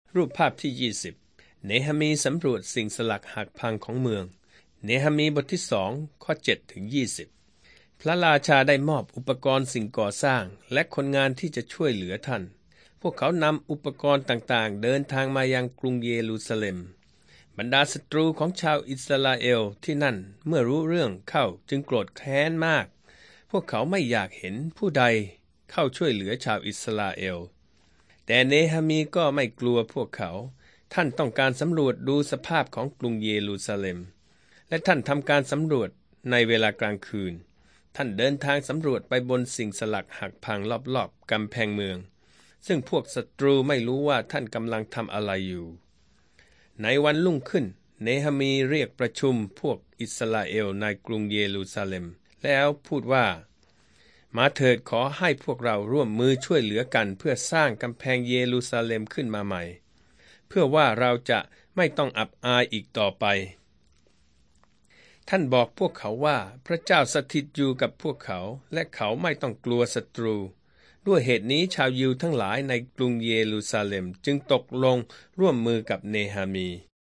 รูปภาพที่20เนหะมีสำรวจสิ่งสลักหักพังของเมืองเนหะมีบทที่2ข้อ7ถึง20พระราชาได้มอบอุปกรณ์สิ่งก่อสร้างและคนงานที่จะช่วยเหลือท่านพวกเขานำอุปกรณ์ต่างๆเดินทางมายังกรุงเยรูซาเล็มบรรดาศัตรูของชาวอิสราเอลที่นั่นเมื่อรู้เรื่องเข้าจึงโกรธแค้นมากพวกเขาไม่อยากเห็นผู้ใดเข้าช่วยเหลือชาวอิสราเอลแต่เนหะมีก็ไม่กลัวพวกเขาท่านต้องการสำรวจดูสภาพของกรุงเยรูซาเล็มและท่านทำการสำรวจในเวลากลางคืนท่านเดินทางสำรวจไปบนสิ่งสลักหักพังรอบๆกำแพงเมืองซึ่งพวกศัตรูไม่รู้ว่าท่านกำลังทำอะไรอยู่ในวันรุ่งขึ้นเนหะมีเรียกประชุมพวกอิสราเอลในกรุงเยรูซาเล็มแล้วพูดว่ามาเถิดขอให้พวกเราร่วมมือช่วยเหลือกันเพื่อสร้างกำแพงเยรูซาเล็มขึ้นมาใหม่เพื่อว่าเราจะไม่ต้องอับอายอีกต่อไปท่านบอกพวกเขาว่าพระเจ้าสถิตอยู่กับพวกเขาและเขาไม่ต้องกลัวศัตรูด้วยเหตุนี้ชาวยิวทั้งหลายในกรุงเยรูซาเล็มจึงตกลงร่วมมือกับเนหะมี